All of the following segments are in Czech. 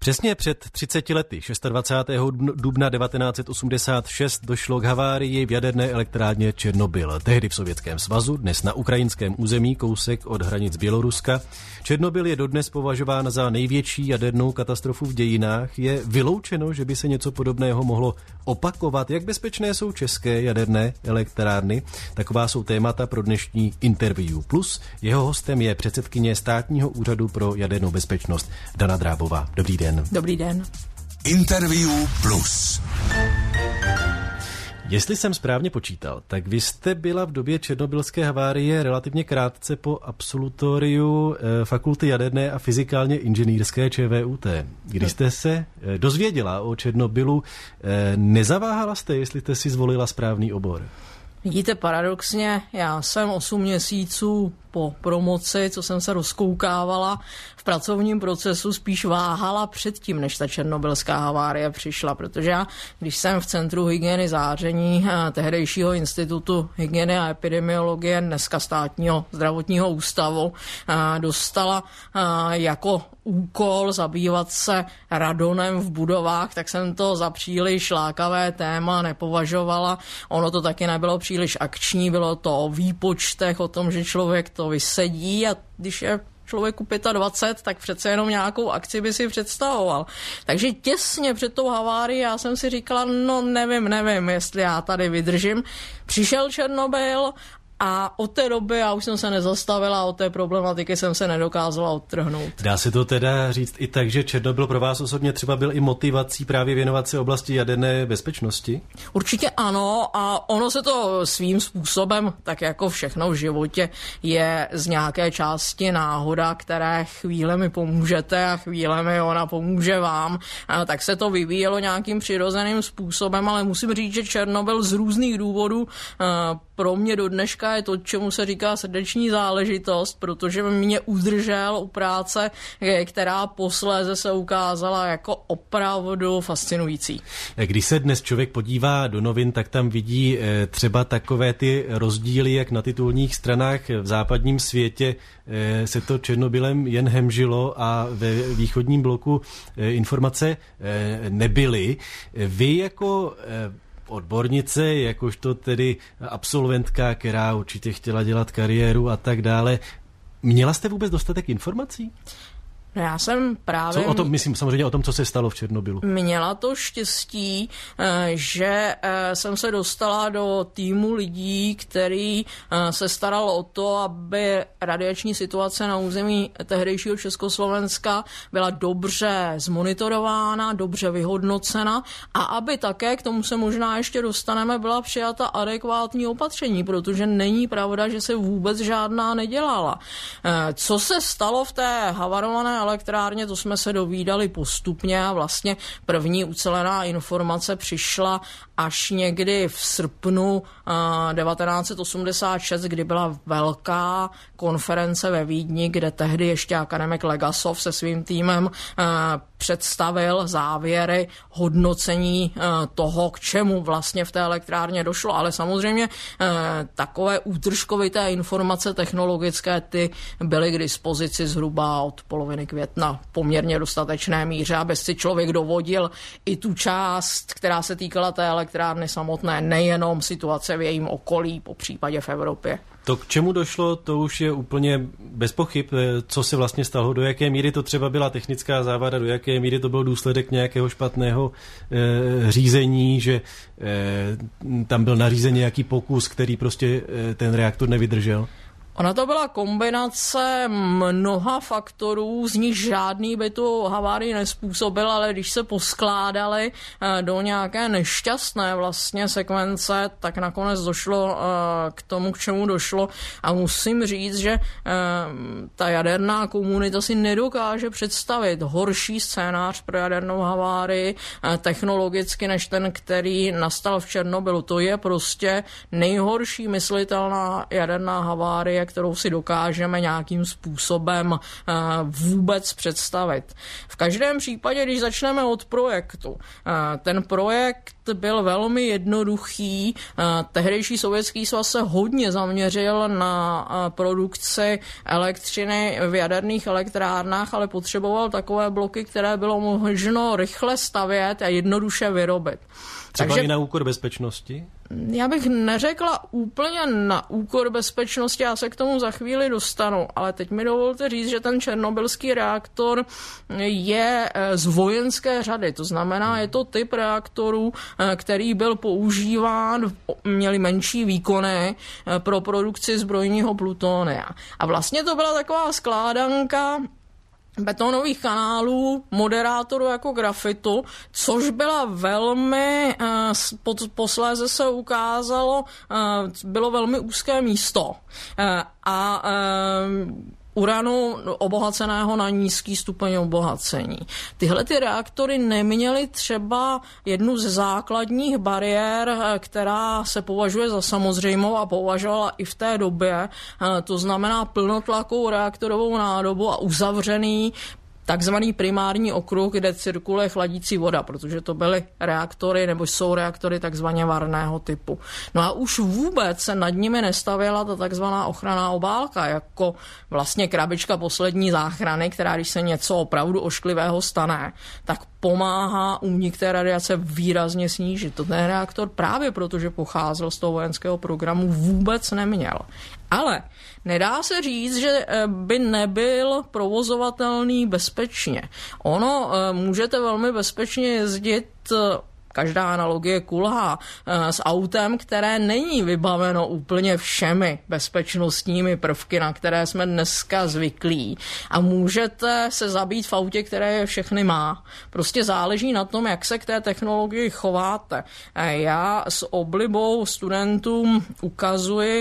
Přesně před 30 lety, 26. dubna 1986, došlo k havárii v jaderné elektrárně Černobyl. Tehdy v Sovětském svazu, dnes na ukrajinském území, kousek od hranic Běloruska. Černobyl je dodnes považován za největší jadernou katastrofu v dějinách. Je vyloučeno, že by se něco podobného mohlo opakovat? Jak bezpečné jsou české jaderné elektrárny? Taková jsou témata pro dnešní Interview Plus. Jeho hostem je předsedkyně Státního úřadu pro jadernou bezpečnost Dana Drábová. Dobrý den. Dobrý den. Interview Plus. Jestli jsem správně počítal, tak vy jste byla v době černobylské havárie relativně krátce po absolutoriu Fakulty jaderné a fyzikálně inženýrské ČVUT. Když jste se dozvěděla o Černobylu, nezaváhala jste, jestli jste si zvolila správný obor? Vidíte, paradoxně, já jsem 8 měsíců po promoci, co jsem se rozkoukávala v pracovním procesu, spíš váhala předtím, než ta černobylská havárie přišla, protože já, když jsem v Centru hygieny záření tehdejšího Institutu hygieny a epidemiologie, dneska Státního zdravotního ústavu, dostala jako úkol zabývat se radonem v budovách, tak jsem to za příliš lákavé téma nepovažovala. Ono to taky nebylo příliš akční, bylo to o výpočtech, o tom, že člověk to vysedí a když je člověku 25, tak přece jenom nějakou akci by si představoval. Takže těsně před tou havárií já jsem si říkala, no nevím, jestli já tady vydržím. Přišel Černobyl a od té doby já už jsem se nezastavila, od té problematiky jsem se nedokázala odtrhnout. Dá se to teda říct i tak, že Černobyl pro vás osobně třeba byl i motivací právě věnovat se oblasti jaderné bezpečnosti? Určitě ano a ono se to svým způsobem, tak jako všechno v životě, je z nějaké části náhoda, které chvíle mi pomůžete a chvíle mi ona pomůže vám, tak se to vyvíjelo nějakým přirozeným způsobem, ale musím říct, že Černobyl z různých důvodů pro mě do dneška je to, čemu se říká srdeční záležitost, protože mě udržel u práce, která posléze se ukázala jako opravdu fascinující. Když se dnes člověk podívá do novin, tak tam vidí třeba takové ty rozdíly, jak na titulních stranách v západním světě se to Černobylem jen hemžilo a ve východním bloku informace nebyly. Vy jako odbornice, jakožto tedy absolventka, která určitě chtěla dělat kariéru a tak dále. Měla jste vůbec dostatek informací? No já jsem právě... Co o tom, myslím samozřejmě o tom, co se stalo v Černobylu. Měla to štěstí, že jsem se dostala do týmu lidí, který se staral o to, aby radiační situace na území tehdejšího Československa byla dobře zmonitorována, dobře vyhodnocena a aby také, k tomu se možná ještě dostaneme, byla přijata adekvátní opatření, protože není pravda, že se vůbec žádná nedělala. Co se stalo v té havarované elektrárně, to jsme se dovídali postupně a vlastně první ucelená informace přišla až někdy v srpnu 1986, kdy byla velká konference ve Vídni, kde tehdy ještě akademik Legasov se svým týmem představil závěry hodnocení toho, k čemu vlastně v té elektrárně došlo. Ale samozřejmě takové útržkovité informace technologické, ty byly k dispozici zhruba od poloviny května v poměrně dostatečné míře, aby si člověk dovodil i tu část, která se týkala té elektrárny samotné, nejenom situace v jejím okolí, po případě v Evropě. To, k čemu došlo, to už je úplně bez pochyb, co se vlastně stalo, do jaké míry to třeba byla technická závada, do jaké míry to byl důsledek nějakého špatného řízení, že tam byl nařízen nějaký pokus, který prostě ten reaktor nevydržel. Ona to byla kombinace mnoha faktorů, z nich žádný by tu havárii nezpůsobil, ale když se poskládali do nějaké nešťastné vlastně sekvence, tak nakonec došlo k tomu, k čemu došlo. A musím říct, že ta jaderná komunita si nedokáže představit horší scénář pro jadernou havárii technologicky než ten, který nastal v Černobylu. To je prostě nejhorší myslitelná jaderná havárie, kterou si dokážeme nějakým způsobem vůbec představit. V každém případě, když začneme od projektu, ten projekt byl velmi jednoduchý. Tehdejší Sovětský svaz se hodně zaměřil na produkci elektřiny v jaderných elektrárnách, ale potřeboval takové bloky, které bylo možno rychle stavět a jednoduše vyrobit. Třeba i na úkor bezpečnosti? Já bych neřekla úplně na úkor bezpečnosti, já se k tomu za chvíli dostanu, ale teď mi dovolte říct, že ten černobylský reaktor je z vojenské řady, to znamená, je to typ reaktorů, který byl používán, měli menší výkony pro produkci zbrojního plutonia. A vlastně to byla taková skládanka betonových kanálů, moderátorů jako grafitu, což byla velmi, posléze se ukázalo, bylo velmi úzké místo. A uranu obohaceného na nízký stupeň obohacení. Tyhle ty reaktory neměly třeba jednu ze základních bariér, která se považuje za samozřejmou a považovala i v té době, to znamená plnotlakovou reaktorovou nádobu a uzavřený takzvaný primární okruh, kde cirkuluje chladící voda, protože to byly reaktory, nebo jsou reaktory takzvaně varného typu. No a už vůbec se nad nimi nestavěla ta takzvaná ochranná obálka, jako vlastně krabička poslední záchrany, která když se něco opravdu ošklivého stane, tak pomáhá únik té radiace výrazně snížit. To ten reaktor právě protože pocházel z toho vojenského programu vůbec neměl. Ale nedá se říct, že by nebyl provozovatelný bezpečně. Ono můžete velmi bezpečně jezdit, každá analogie kulhá, s autem, které není vybaveno úplně všemi bezpečnostními prvky, na které jsme dneska zvyklí. A můžete se zabít v autě, které je všechny má. Prostě záleží na tom, jak se k té technologii chováte. Já s oblibou studentům ukazuji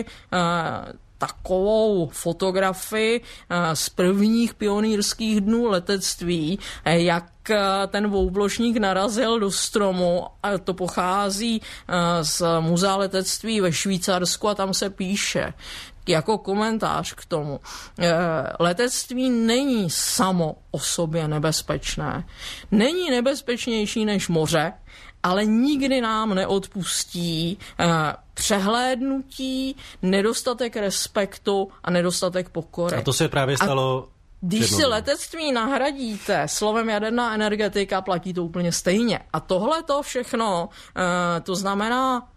takovou fotografii z prvních pionýrských dnů letectví, jak ten dvouplošník narazil do stromu, a to pochází z muzea letectví ve Švýcarsku a tam se píše jako komentář k tomu. Letectví není samo o sobě nebezpečné. Není nebezpečnější než moře, ale nikdy nám neodpustí přehlédnutí, nedostatek respektu a nedostatek pokory. A to se právě stalo. Když si letectví nahradíte slovem jaderná energetika, platí to úplně stejně. A tohle to všechno, to znamená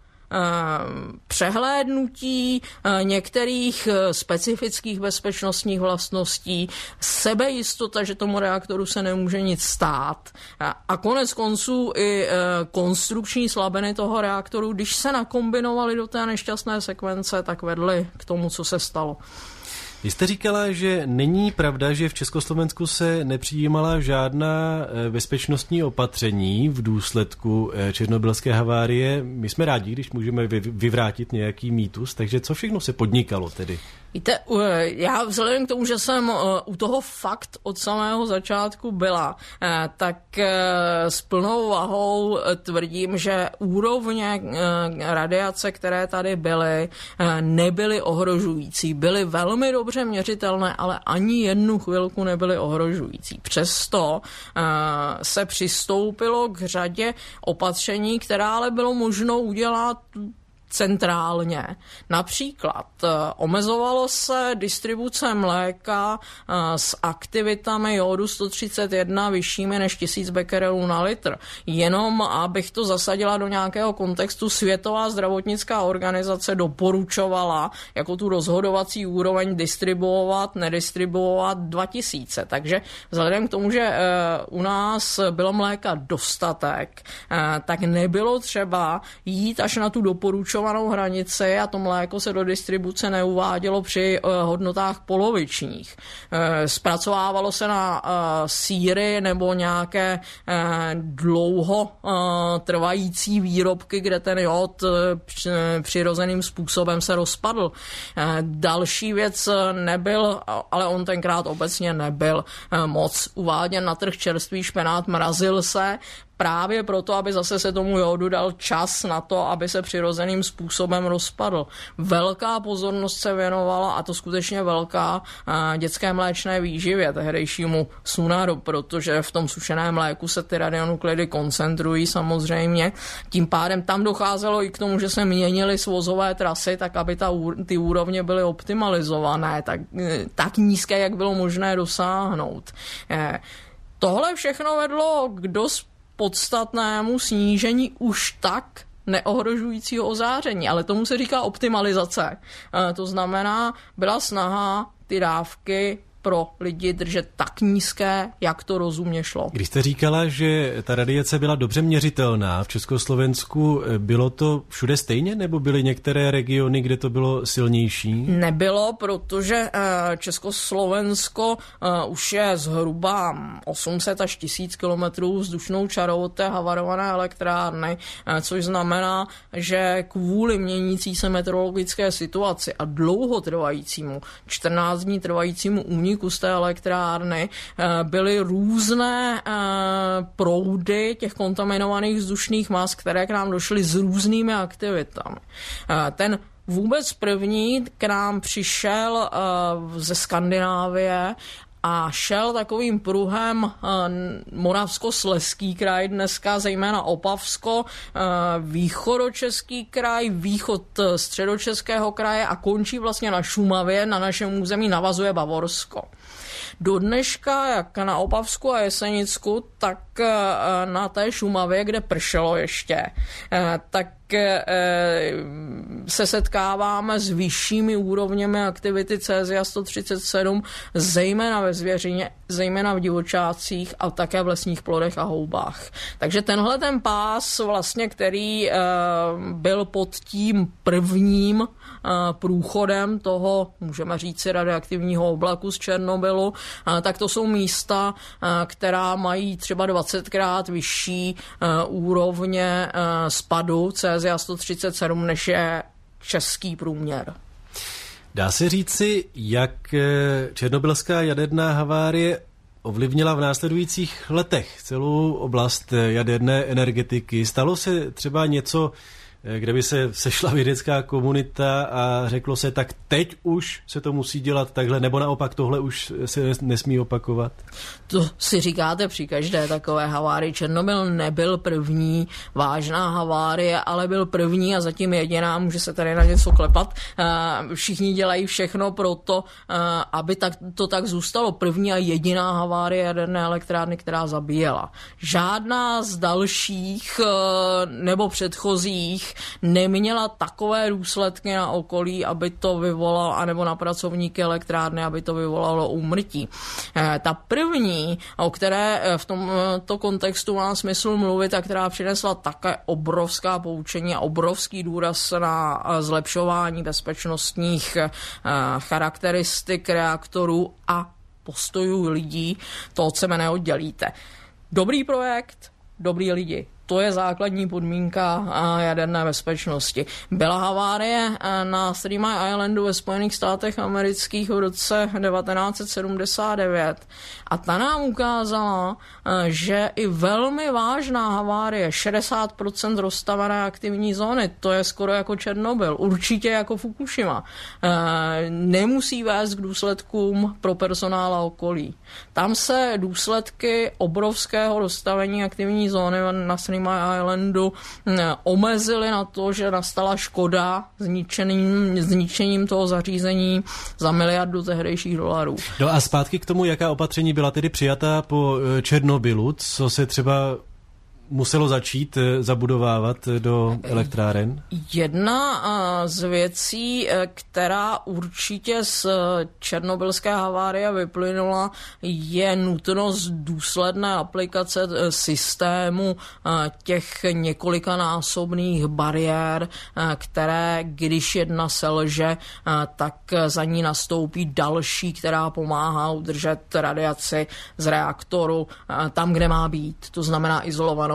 přehlédnutí některých specifických bezpečnostních vlastností, sebejistota, že tomu reaktoru se nemůže nic stát a konec konců i konstrukční slabiny toho reaktoru, když se nakombinovaly do té nešťastné sekvence, tak vedly k tomu, co se stalo. Vy jste říkala, že není pravda, že v Československu se nepřijímala žádná bezpečnostní opatření v důsledku černobylské havárie. My jsme rádi, když můžeme vyvrátit nějaký mýtus, takže co všechno se podnikalo tedy? Víte, já vzhledem k tomu, že jsem u toho fakt od samého začátku byla, tak s plnou vahou tvrdím, že úrovně radiace, které tady byly, nebyly ohrožující. Byly velmi dobře měřitelné, ale ani jednu chvilku nebyly ohrožující. Přesto se přistoupilo k řadě opatření, která ale bylo možno udělat centrálně. Například omezovalo se distribuce mléka s aktivitami jodu 131 vyššími než 1000 becquerelů na litr. Jenom abych to zasadila do nějakého kontextu, Světová zdravotnická organizace doporučovala jako tu rozhodovací úroveň distribuovat, nedistribuovat 2000. Takže vzhledem k tomu, že u nás bylo mléka dostatek, tak nebylo třeba jít až na tu doporučovanou hranici a to mléko se do distribuce neuvádělo při hodnotách polovičních. Zpracovávalo se na sýry nebo nějaké dlouho trvající výrobky, kde ten jod přirozeným způsobem se rozpadl. Další věc nebyl, ale on tenkrát obecně nebyl moc uváděn na trh čerstvý špenát, mrazil se, právě proto, aby zase se tomu jodu dal čas na to, aby se přirozeným způsobem rozpadl. Velká pozornost se věnovala, a to skutečně velká, dětské mléčné výživě, tehdejšímu Sunaru, protože v tom sušeném mléku se ty radionuklidy koncentrují samozřejmě. Tím pádem tam docházelo i k tomu, že se měnily svozové trasy, tak aby ty úrovně byly optimalizované, tak nízké, jak bylo možné dosáhnout. Tohle všechno vedlo k dost podstatnému snížení už tak neohrožujícího ozáření, ale tomu se říká optimalizace. To znamená, byla snaha ty dávky pro lidi držet tak nízké, jak to rozumně šlo. Když jste říkala, že ta radiace byla dobře měřitelná v Československu, bylo to všude stejně, nebo byly některé regiony, kde to bylo silnější? Nebylo, protože Československo už je zhruba 800 až 1000 kilometrů vzdušnou čarou od té havarované elektrárny, což znamená, že kvůli měnící se meteorologické situaci a dlouhotrvajícímu, 14 dní trvajícímu úniku z té elektrárny byly různé proudy těch kontaminovaných vzdušných mas, které k nám došly s různými aktivitami. Ten vůbec první k nám přišel ze Skandinávie a šel takovým pruhem Moravskoslezský kraj dneska, zejména Opavsko, východočeský kraj, východ středočeského kraje a končí vlastně na Šumavě, na našem území navazuje Bavorsko. Do dneška, jak na Opavsku a Jesenicku, tak na té Šumavě, kde pršelo ještě, tak se setkáváme s vyššími úrovněmi aktivity cézia 137, zejména ve zvěřině, zejména v divočácích a také v lesních plodech a houbách. Takže tenhle ten pás, vlastně, který byl pod tím prvním průchodem toho, můžeme říci, radioaktivního oblaku z Černobylu, tak to jsou místa, která mají třeba 20krát vyšší úrovně spadu cézia 137, než je český průměr. Dá se říci, jak černobylská jaderná havárie ovlivnila v následujících letech celou oblast jaderné energetiky? Stalo se třeba něco, kde by se sešla vědecká komunita a řeklo se, tak teď už se to musí dělat takhle, nebo naopak tohle už se nesmí opakovat? To si říkáte při každé takové havárii. Černobyl nebyl první vážná havárie, ale byl první a zatím jediná, může se tady na něco klepat. Všichni dělají všechno pro to, aby to tak zůstalo. První a jediná havárie jaderné elektrárny, která zabíjela. Žádná z dalších nebo předchozích neměla takové důsledky na okolí, aby to vyvolalo, anebo na pracovníky elektrárny, aby to vyvolalo úmrtí. Ta první, o které v tomto kontextu má smysl mluvit a která přinesla také obrovská poučení a obrovský důraz na zlepšování bezpečnostních charakteristik reaktorů a postojů lidí, to od sebe neoddělíte. Dobrý projekt, dobrý lidi. To je základní podmínka jaderné bezpečnosti. Byla havárie na Three Mile Islandu ve Spojených státech amerických v roce 1979 a ta nám ukázala, že i velmi vážná havárie, 60% rozstavené aktivní zóny, to je skoro jako Černobyl, určitě jako Fukushima, nemusí vést k důsledkům pro personál a okolí. Tam se důsledky obrovského rozstavení aktivní zóny na Three Mile Islandu omezily na to, že nastala škoda zničením toho zařízení za miliardu tehdejších dolarů. No a zpátky k tomu, jaká opatření byla tedy přijatá po Černobylu, co se třeba muselo začít zabudovávat do elektráren? Jedna z věcí, která určitě z černobylské havárie vyplynula, je nutnost důsledné aplikace systému těch několikanásobných bariér, které, když jedna selže, tak za ní nastoupí další, která pomáhá udržet radiaci z reaktoru tam, kde má být. To znamená izolovanou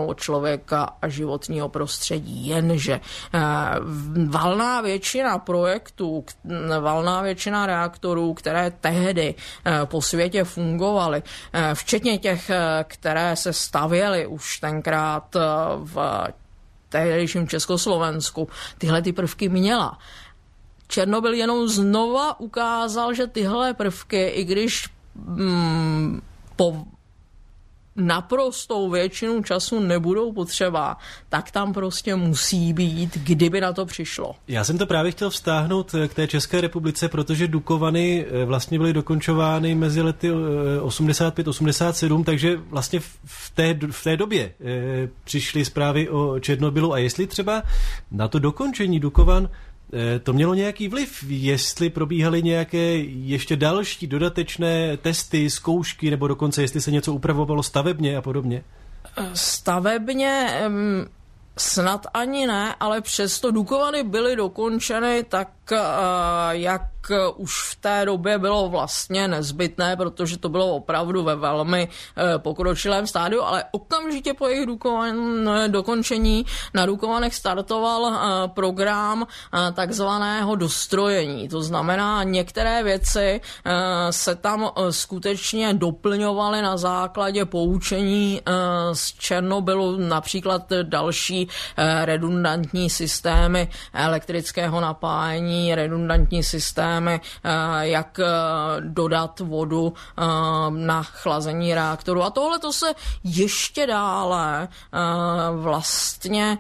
ochranu od člověka a životního prostředí. Jenže valná většina projektů, valná většina reaktorů, které tehdy po světě fungovaly, včetně těch, které se stavěly už tenkrát v tehdejším Československu, tyhle ty prvky měla. Černobyl jenom znova ukázal, že tyhle prvky, i když po naprostou většinu času nebudou potřeba, tak tam prostě musí být, kdyby na to přišlo. Já jsem to právě chtěl vztáhnout k té České republice, protože Dukovany vlastně byly dokončovány mezi lety 85-87, takže vlastně v té době přišly zprávy o Černobylu a jestli třeba na to dokončení Dukovan to mělo nějaký vliv, jestli probíhaly nějaké ještě další dodatečné testy, zkoušky, nebo dokonce jestli se něco upravovalo stavebně a podobně? Stavebně snad ani ne, ale přesto Dukovany byly dokončeny tak, jak už v té době bylo vlastně nezbytné, protože to bylo opravdu ve velmi pokročilém stádiu, ale okamžitě po jejich dokončení na Dukovanech startoval program takzvaného dostrojení. To znamená, některé věci se tam skutečně doplňovaly na základě poučení z Černobylu, například další redundantní systémy elektrického napájení, redundantní systémy, jak dodat vodu na chlazení reaktoru. A tohle to se ještě dále vlastně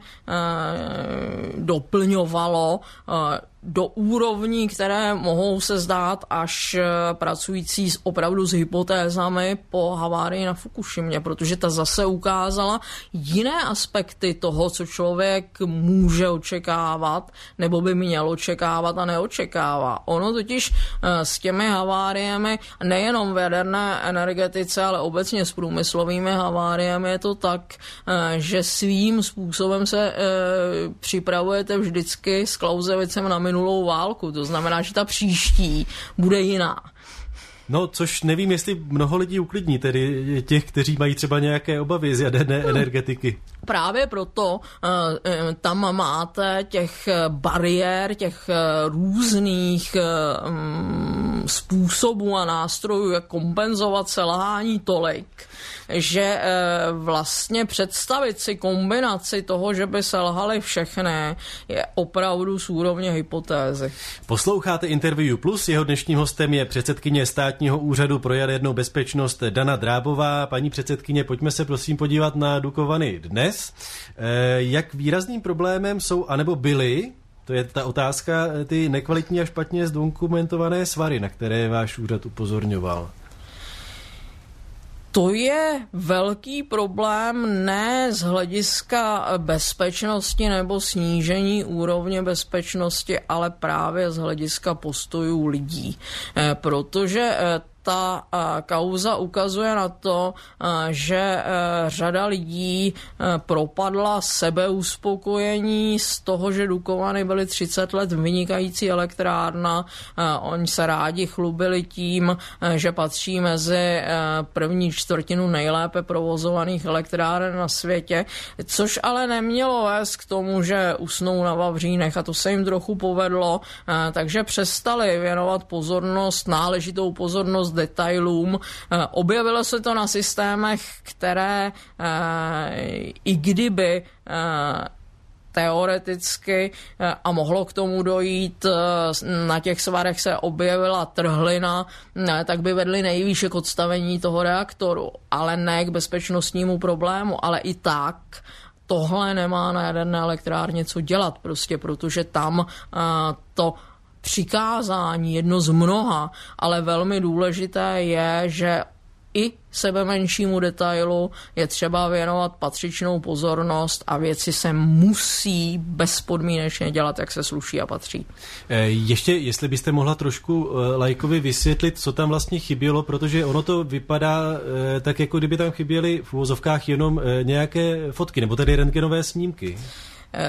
doplňovalo do úrovní, které mohou se zdát až pracující opravdu s hypotézami po havárii na Fukušimě, protože ta zase ukázala jiné aspekty toho, co člověk může očekávat, nebo by měl očekávat a neočekává. Ono totiž s těmi haváriemi, nejenom v jaderné energetice, ale obecně s průmyslovými haváriemi je to tak, že svým způsobem se připravujete vždycky s Clausewicem na minulou válku. To znamená, že ta příští bude jiná. No, což nevím, jestli mnoho lidí uklidní, tedy těch, kteří mají třeba nějaké obavy z jaderné energetiky. Právě proto tam máte těch bariér, těch různých způsobů a nástrojů, jak kompenzovat selhání tolik, že vlastně představit si kombinaci toho, že by selhaly všechny, je opravdu z úrovně hypotézy. Posloucháte Interview Plus, jeho dnešním hostem je předsedkyně Státního úřadu pro jadernou bezpečnost Dana Drábová. Paní předsedkyně, pojďme se prosím podívat na Dukovany dnes. Jak výrazným problémem jsou, anebo byly, to je ta otázka, ty nekvalitní a špatně zdokumentované svary, na které váš úřad upozorňoval? To je velký problém ne z hlediska bezpečnosti nebo snížení úrovně bezpečnosti, ale právě z hlediska postojů lidí. Protože ta kauza ukazuje na to, že řada lidí propadla sebeuspokojení z toho, že Dukovany byly 30 let vynikající elektrárna. Oni se rádi chlubili tím, že patří mezi první čtvrtinu nejlépe provozovaných elektráren na světě, což ale nemělo vést k tomu, že usnou na vavřínech, a to se jim trochu povedlo, takže přestali věnovat pozornost, náležitou pozornost detailům. Objevilo se to na systémech, které i kdyby teoreticky a mohlo k tomu dojít, na těch svarech se objevila trhlina, tak by vedly nejvýše k odstavení toho reaktoru, ale ne k bezpečnostnímu problému, ale i tak tohle nemá na jaderné elektrárně co dělat, prostě protože tam to přikázání, jedno z mnoha, ale velmi důležité je, že i sebemenšímu detailu je třeba věnovat patřičnou pozornost a věci se musí bezpodmínečně dělat, jak se sluší a patří. Ještě, jestli byste mohla trošku laikovi vysvětlit, co tam vlastně chybělo, protože ono to vypadá tak, jako kdyby tam chyběly v uvozovkách jenom nějaké fotky, nebo tedy rentgenové snímky.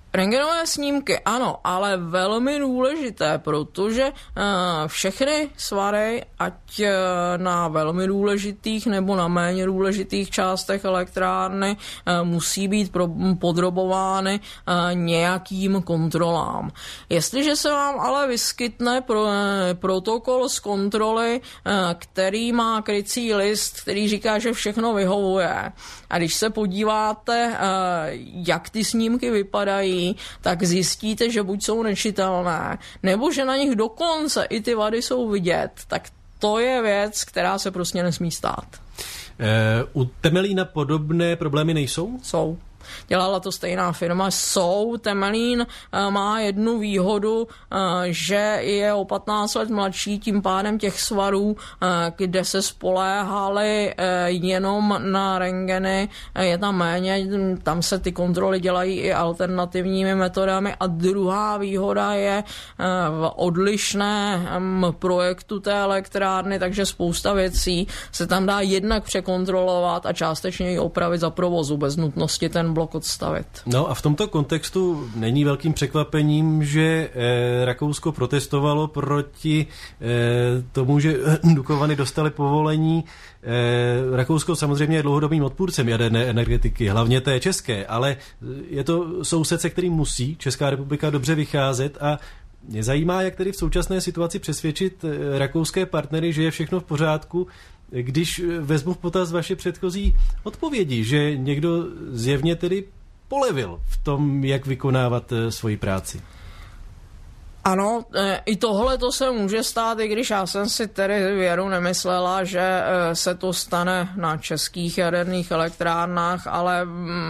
Rentgenové snímky, ano, ale velmi důležité, protože všechny svary, ať na velmi důležitých nebo na méně důležitých částech elektrárny, musí být podrobovány nějakým kontrolám. Jestliže se vám ale vyskytne protokol z kontroly, který má krycí list, který říká, že všechno vyhovuje, a když se podíváte, jak ty snímky vypadají, tak zjistíte, že buď jsou nečitelné, nebo že na nich dokonce i ty vady jsou vidět, tak to je věc, která se prostě nesmí stát. U Temelína podobné problémy nejsou? Jsou. Dělala to stejná firma. Temelín má jednu výhodu, že je o 15 let mladší, tím pádem těch svarů, kde se spoléhali jenom na rentgeny, je tam méně, tam se ty kontroly dělají i alternativními metodami. A druhá výhoda je v odlišném projektu té elektrárny, takže spousta věcí se tam dá jednak překontrolovat a částečně ji opravit za provozu, bez nutnosti ten blok odstavit. No a v tomto kontextu není velkým překvapením, že Rakousko protestovalo proti tomu, že Dukovany dostali povolení. Rakousko samozřejmě je dlouhodobým odpůrcem jaderné energetiky, hlavně té české, ale je to soused, se kterým musí Česká republika dobře vycházet, a mě zajímá, jak tedy v současné situaci přesvědčit rakouské partnery, že je všechno v pořádku, když vezmu v potaz vaše předchozí odpovědi, že někdo zjevně tedy polevil v tom, jak vykonávat svoji práci. Ano, i tohle to se může stát, i když já jsem si tedy věru nemyslela, že se to stane na českých jaderných elektrárnách, ale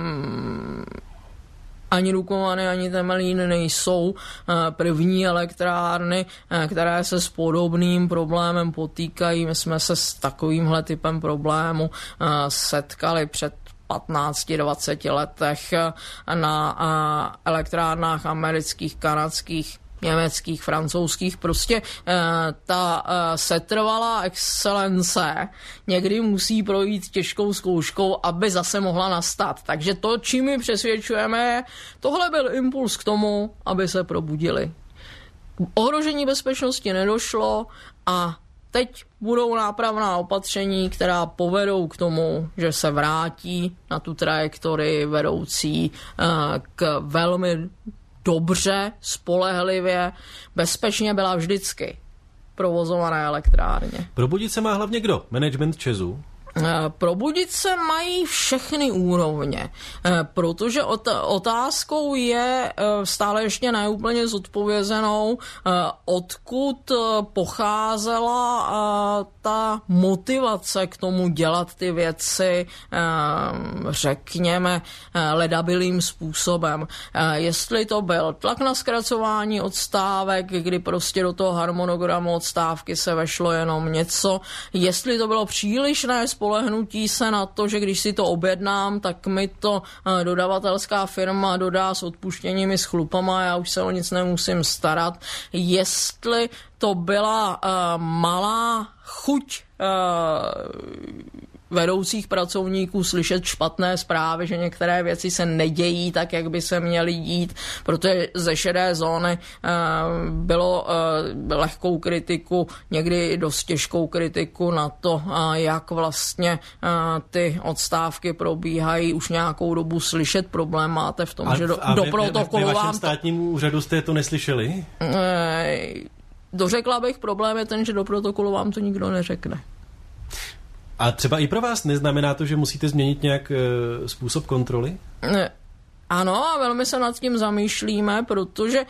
ani Dukovany, ani Temelín nejsou první elektrárny, které se s podobným problémem potýkají. My jsme se s takovýmhle typem problému setkali před 15-20 letech na elektrárnách amerických, kanadských, německých, francouzských. Prostě ta setrvalá excelence někdy musí projít těžkou zkouškou, aby zase mohla nastat. Takže to, čím my přesvědčujeme, tohle byl impuls k tomu, aby se probudili. Ohrožení bezpečnosti nedošlo a teď budou nápravná opatření, která povedou k tomu, že se vrátí na tu trajektorii vedoucí k velmi dobře, spolehlivě, bezpečně byla vždycky provozované elektrárně. Probudit se má hlavně kdo? Management ČEZu? Probudit se mají všechny úrovně, protože otázkou je stále ještě neúplně zodpovězenou, odkud pocházela ta motivace k tomu dělat ty věci, řekněme, ledabilým způsobem. Jestli to byl tlak na zkracování odstávek, kdy prostě do toho harmonogramu odstávky se vešlo jenom něco, jestli to bylo přílišné spolehnutí se na to, že když si to objednám, tak mi to dodavatelská firma dodá s odpuštěními, s chlupama, já už se o nic nemusím starat. Jestli to byla malá chuť vedoucích pracovníků slyšet špatné zprávy, že některé věci se nedějí tak, jak by se měly dít, protože ze šedé zóny bylo lehkou kritiku, někdy dost těžkou kritiku na to, jak vlastně ty odstávky probíhají už nějakou dobu slyšet. Problém máte v tom, že do protokolu vám... Ve vašem státním úřadu jste to neslyšeli? Dořekla bych, problém je ten, že do protokolu vám to nikdo neřekne. A třeba i pro vás neznamená to, že musíte změnit nějak způsob kontroly? Ano, a velmi se nad tím zamýšlíme, protože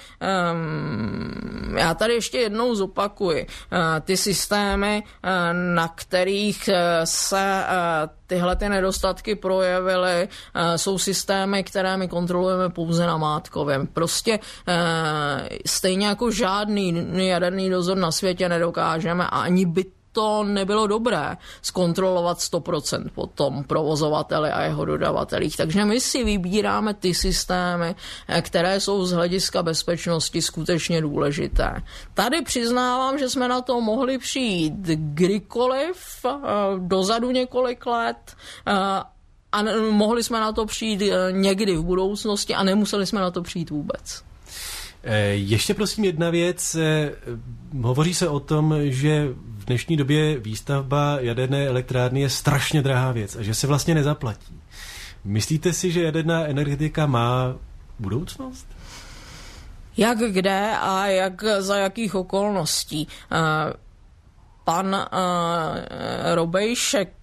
já tady ještě jednou zopakuji. Ty systémy, na kterých se tyhle ty nedostatky projevily, jsou systémy, které my kontrolujeme pouze namátkově. Prostě stejně jako žádný jaderný dozor na světě nedokážeme a ani by to nebylo dobré zkontrolovat 100% po tom provozovateli a jeho dodavatelích. Takže my si vybíráme ty systémy, které jsou z hlediska bezpečnosti skutečně důležité. Tady přiznávám, že jsme na to mohli přijít kdykoliv, dozadu několik let, A mohli jsme na to přijít někdy v budoucnosti a nemuseli jsme na to přijít vůbec. Ještě prosím jedna věc. Hovoří se o tom, že v dnešní době výstavba jaderné elektrárny je strašně drahá věc a že se vlastně nezaplatí. Myslíte si, že jaderná energetika má budoucnost? Jak kde a jak za jakých okolností? Pan Robejšek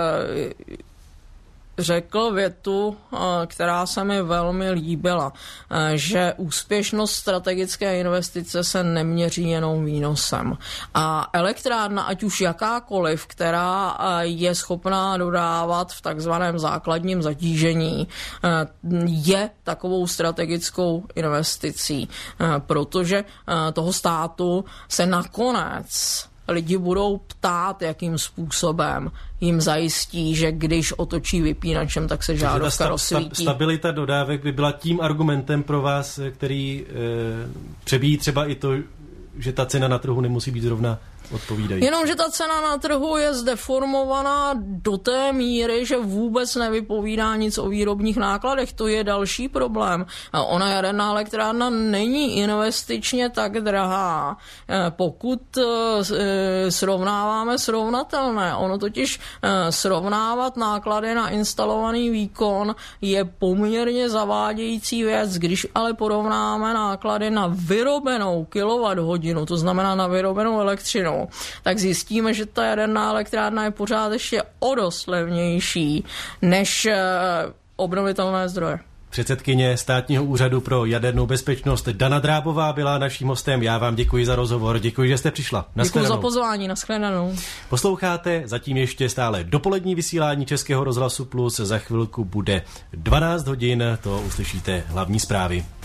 řekl větu, která se mi velmi líbila, že úspěšnost strategické investice se neměří jenom výnosem. A elektrárna, ať už jakákoliv, která je schopná dodávat v takzvaném základním zatížení, je takovou strategickou investicí, protože toho státu se nakonec lidi budou ptát, jakým způsobem jim zajistí, že když otočí vypínačem, tak se žárovka rozsvítí. Stabilita dodávek by byla tím argumentem pro vás, který přebíjí třeba i to, že ta cena na trhu nemusí být zrovna odpovídající. Jenomže ta cena na trhu je zdeformovaná do té míry, že vůbec nevypovídá nic o výrobních nákladech. To je další problém. Ona jaderná elektrárna není investičně tak drahá, pokud srovnáváme srovnatelné. Ono totiž srovnávat náklady na instalovaný výkon je poměrně zavádějící věc. Když ale porovnáme náklady na vyrobenou kilowatthodinu, to znamená na vyrobenou elektřinu, tak zjistíme, že ta jaderná elektrárna je pořád ještě o dost levnější než obnovitelné zdroje. Předsedkyně Státního úřadu pro jadernou bezpečnost Dana Drábová byla naším hostem. Já vám děkuji za rozhovor, děkuji, že jste přišla. Děkuji za pozvání, nashledanou. Posloucháte zatím ještě stále dopolední vysílání Českého rozhlasu Plus. Za chvilku bude 12 hodin, to uslyšíte hlavní zprávy.